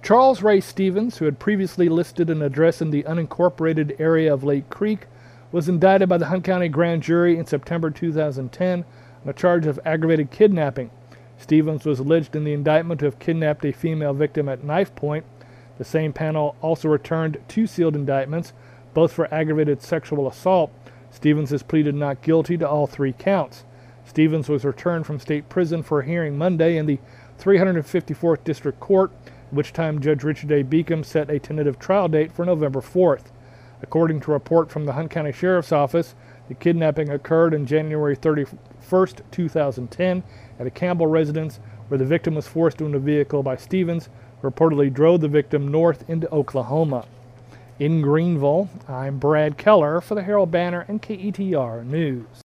Charles Ray Stevens, who had previously listed an address in the unincorporated area of Lake Creek, was indicted by the Hunt County Grand Jury in September 2010 on a charge of aggravated kidnapping. Stevens was alleged in the indictment to have kidnapped a female victim at knife point. The same panel also returned 2 sealed indictments, both for aggravated sexual assault. Stevens has pleaded not guilty to all 3 counts. Stevens was returned from state prison for a hearing Monday in the 354th District Court, at which time Judge Richard A. Beacom set a tentative trial date for November 4th. According to a report from the Hunt County Sheriff's Office, the kidnapping occurred on January 31st, 2010 at a Campbell residence where the victim was forced into a vehicle by Stevens, who reportedly drove the victim north into Oklahoma. In Greenville, I'm Brad Keller for the Herald Banner and KETR News.